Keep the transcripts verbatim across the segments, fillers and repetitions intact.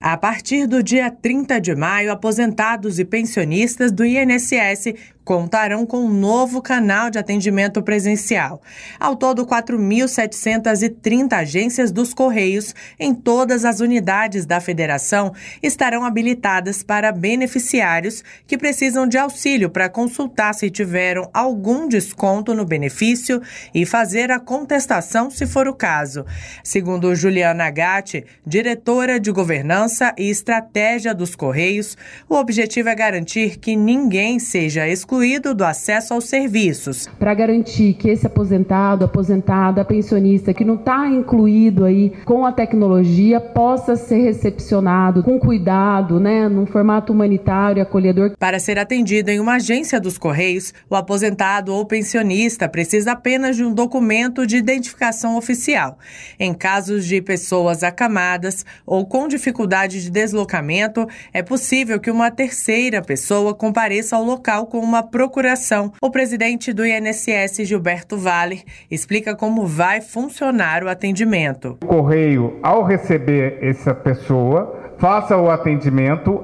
A partir do dia trinta de maio, aposentados e pensionistas do I N S S contarão com um novo canal de atendimento presencial. Ao todo, quatro mil setecentas e trinta agências dos Correios em todas as unidades da federação estarão habilitadas para beneficiários que precisam de auxílio para consultar se tiveram algum desconto no benefício e fazer a contestação se for o caso. Segundo Juliana Gatti, diretora de Governança e Estratégia dos Correios, o objetivo é garantir que ninguém seja excluído do acesso aos serviços. Para garantir que esse aposentado, aposentada, pensionista que não está incluído aí com a tecnologia possa ser recepcionado com cuidado, né, num formato humanitário e acolhedor. Para ser atendido em uma agência dos Correios, o aposentado ou pensionista precisa apenas de um documento de identificação oficial. Em casos de pessoas acamadas ou com dificuldade de deslocamento, é possível que uma terceira pessoa compareça ao local com uma procuração. O presidente do I N S S, Gilberto Valle, explica como vai funcionar o atendimento. O Correio, ao receber essa pessoa, faça o atendimento,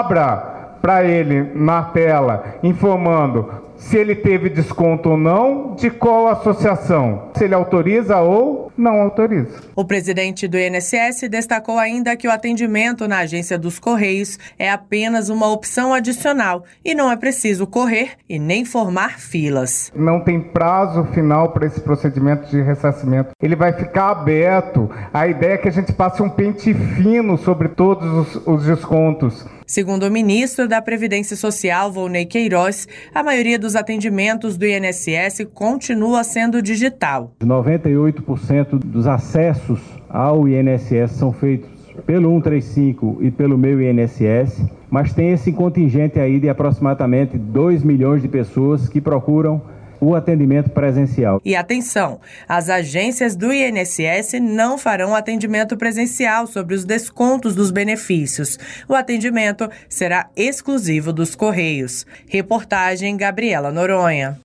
abra para ele na tela, informando se ele teve desconto ou não, de qual associação, se ele autoriza ou não autoriza. O presidente do I N S S destacou ainda que o atendimento na agência dos Correios é apenas uma opção adicional e não é preciso correr e nem formar filas. Não tem prazo final para esse procedimento de ressarcimento. Ele vai ficar aberto. A ideia é que a gente passe um pente fino sobre todos os, os descontos. Segundo o ministro da Previdência Social, Volney Queiroz, a maioria dos atendimentos do I N S S continua sendo digital. noventa e oito por cento dos acessos ao I N S S são feitos pelo cento e trinta e cinco e pelo Meu I N S S, mas tem esse contingente aí de aproximadamente dois milhões de pessoas que procuram o atendimento presencial. E atenção, as agências do I N S S não farão atendimento presencial sobre os descontos dos benefícios. O atendimento será exclusivo dos Correios. Reportagem Gabriela Noronha.